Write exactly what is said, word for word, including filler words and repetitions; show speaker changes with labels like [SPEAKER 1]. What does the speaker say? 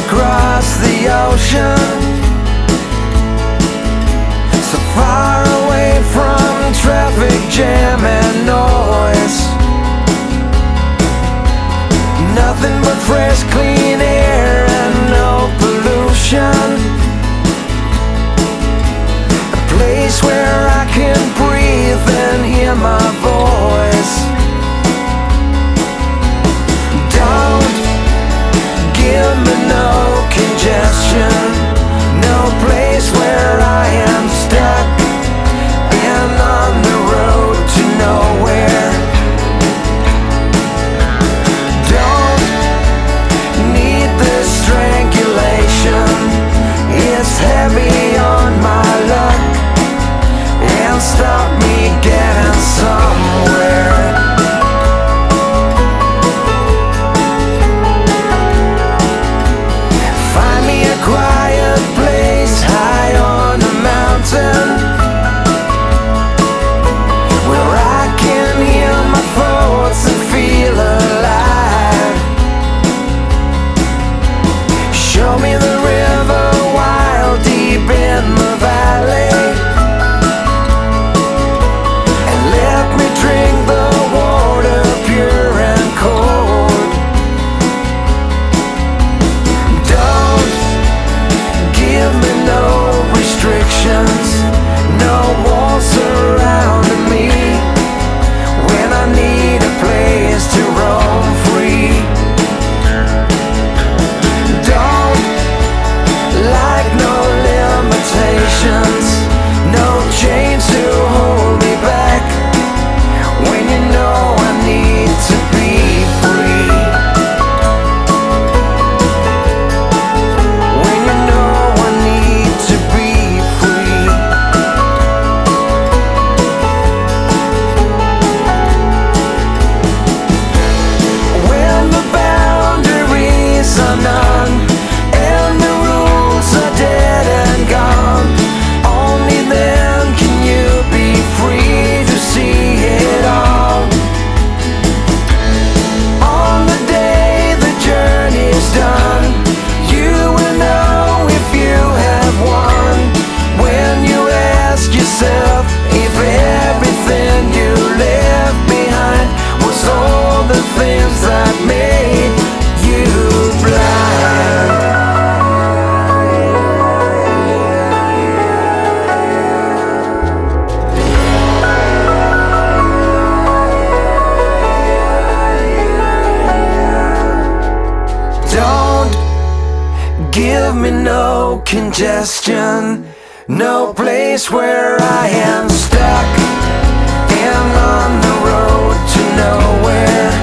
[SPEAKER 1] across the ocean, so far away from traffic jam and noise. Nothing but fresh, clean air and no pollution. A place where I can breathe and hear my voice. Don't give me no congestion, no place where I am stuck and on the road to nowhere. Don't need the strangulation, it's heavy on my luck and stop me getting somewhere. Find me a quiet place high on a mountain where I can hear my thoughts and feel alive. Show me the river wild deep in the valley, and let me drink the water pure and cold. Don't give me no restrictions, no walls surrounding me when I need a place to roam free. Don't like no limitations, no chains to hold me back when you know I need to be free. When you know I need to be free. When the boundaries are none and the rules are dead and gone, only then can you be free to see it all. On the day the journey's done, you will know if you have won. When you ask yourself if everything you left behind was all the things that made you blind. Don't give me no congestion, no place where I am stuck and on the road to nowhere.